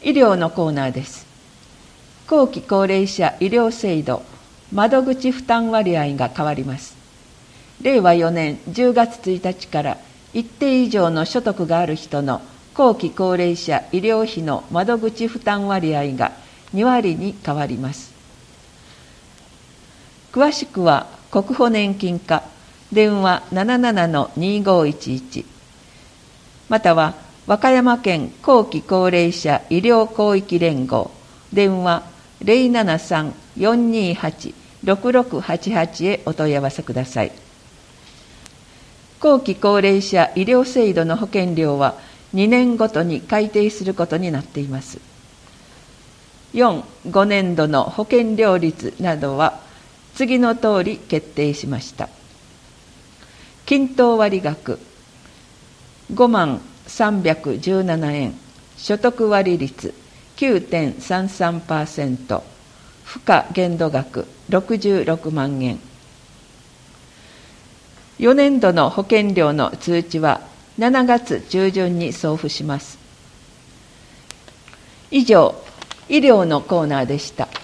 医療のコーナーです。後期高齢者医療制度窓口負担割合が変わります。令和4年10月1日から一定以上の所得がある人の後期高齢者医療費の窓口負担割合が2割に変わります。詳しくは国保年金課電話 77-2511 または和歌山県後期高齢者医療広域連合電話 073-428-6688 へお問い合わせください。後期高齢者医療制度の保険料は2年ごとに改定することになっています。4、5年度の保険料率などは次のとおり決定しました。均等割額5317円、所得割率 9.33%、付加限度額66万円。4年度の保険料の通知は7月中旬に送付します。以上、医療のコーナーでした。